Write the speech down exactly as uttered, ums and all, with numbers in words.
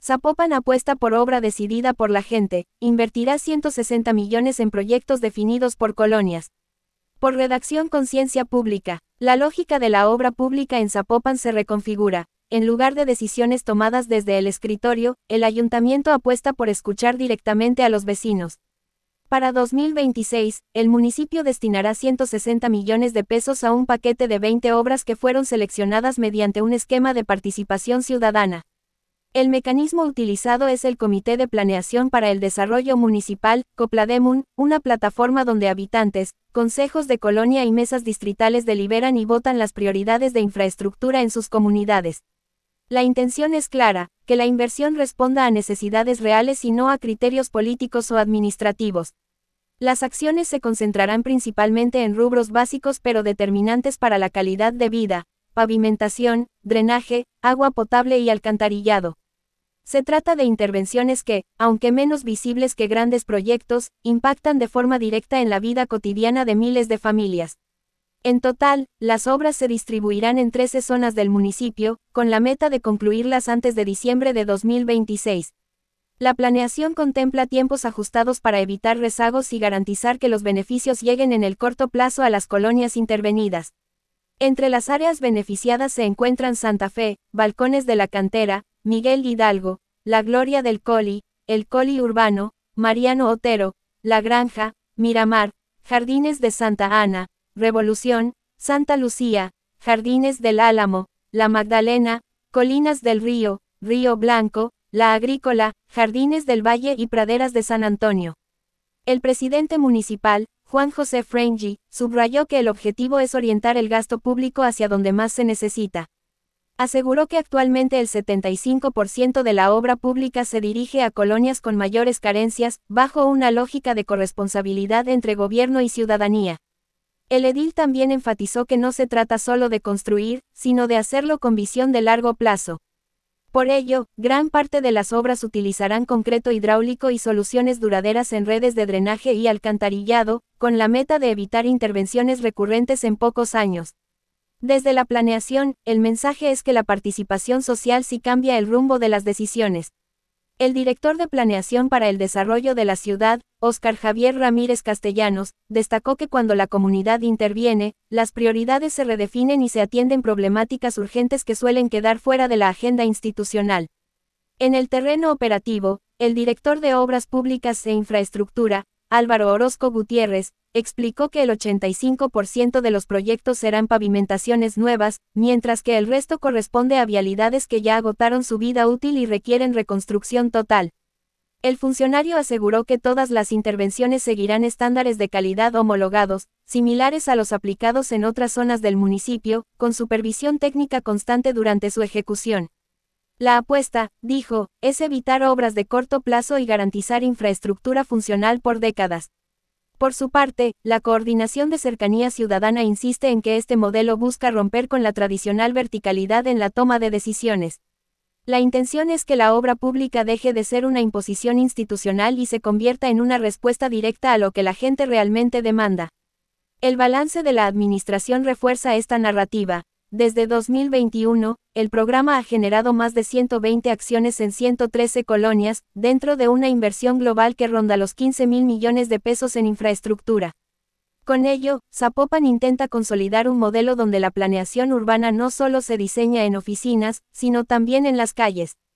Zapopan apuesta por obra decidida por la gente, invertirá ciento sesenta millones en proyectos definidos por colonias. Por redacción Conciencia Pública, la lógica de la obra pública en Zapopan se reconfigura. En lugar de decisiones tomadas desde el escritorio, el ayuntamiento apuesta por escuchar directamente a los vecinos. Para dos mil veintiséis, el municipio destinará ciento sesenta millones de pesos a un paquete de veinte obras que fueron seleccionadas mediante un esquema de participación ciudadana. El mecanismo utilizado es el Comité de Planeación para el Desarrollo Municipal, COPLADEMUN, una plataforma donde habitantes, consejos de colonia y mesas distritales deliberan y votan las prioridades de infraestructura en sus comunidades. La intención es clara, que la inversión responda a necesidades reales y no a criterios políticos o administrativos. Las acciones se concentrarán principalmente en rubros básicos pero determinantes para la calidad de vida: pavimentación, drenaje, agua potable y alcantarillado. Se trata de intervenciones que, aunque menos visibles que grandes proyectos, impactan de forma directa en la vida cotidiana de miles de familias. En total, las obras se distribuirán en trece zonas del municipio, con la meta de concluirlas antes de diciembre de dos mil veintiséis. La planeación contempla tiempos ajustados para evitar rezagos y garantizar que los beneficios lleguen en el corto plazo a las colonias intervenidas. Entre las áreas beneficiadas se encuentran Santa Fe, Balcones de la Cantera, Miguel Hidalgo, La Gloria del Coli, El Coli Urbano, Mariano Otero, La Granja, Miramar, Jardines de Santa Ana, Revolución, Santa Lucía, Jardines del Álamo, La Magdalena, Colinas del Río, Río Blanco, La Agrícola, Jardines del Valle y Praderas de San Antonio. El presidente municipal, Juan José Frengi, subrayó que el objetivo es orientar el gasto público hacia donde más se necesita. Aseguró que actualmente el setenta y cinco por ciento de la obra pública se dirige a colonias con mayores carencias, bajo una lógica de corresponsabilidad entre gobierno y ciudadanía. El edil también enfatizó que no se trata solo de construir, sino de hacerlo con visión de largo plazo. Por ello, gran parte de las obras utilizarán concreto hidráulico y soluciones duraderas en redes de drenaje y alcantarillado, con la meta de evitar intervenciones recurrentes en pocos años. Desde la planeación, el mensaje es que la participación social sí cambia el rumbo de las decisiones. El director de Planeación para el Desarrollo de la Ciudad, Óscar Javier Ramírez Castellanos, destacó que cuando la comunidad interviene, las prioridades se redefinen y se atienden problemáticas urgentes que suelen quedar fuera de la agenda institucional. En el terreno operativo, el director de Obras Públicas e Infraestructura, Álvaro Orozco Gutiérrez, explicó que el ochenta y cinco por ciento de los proyectos serán pavimentaciones nuevas, mientras que el resto corresponde a vialidades que ya agotaron su vida útil y requieren reconstrucción total. El funcionario aseguró que todas las intervenciones seguirán estándares de calidad homologados, similares a los aplicados en otras zonas del municipio, con supervisión técnica constante durante su ejecución. La apuesta, dijo, es evitar obras de corto plazo y garantizar infraestructura funcional por décadas. Por su parte, la Coordinación de Cercanía Ciudadana insiste en que este modelo busca romper con la tradicional verticalidad en la toma de decisiones. La intención es que la obra pública deje de ser una imposición institucional y se convierta en una respuesta directa a lo que la gente realmente demanda. El balance de la administración refuerza esta narrativa. Desde dos mil veintiuno, el programa ha generado más de ciento veinte acciones en ciento trece colonias, dentro de una inversión global que ronda los quince mil millones de pesos en infraestructura. Con ello, Zapopan intenta consolidar un modelo donde la planeación urbana no solo se diseña en oficinas, sino también en las calles.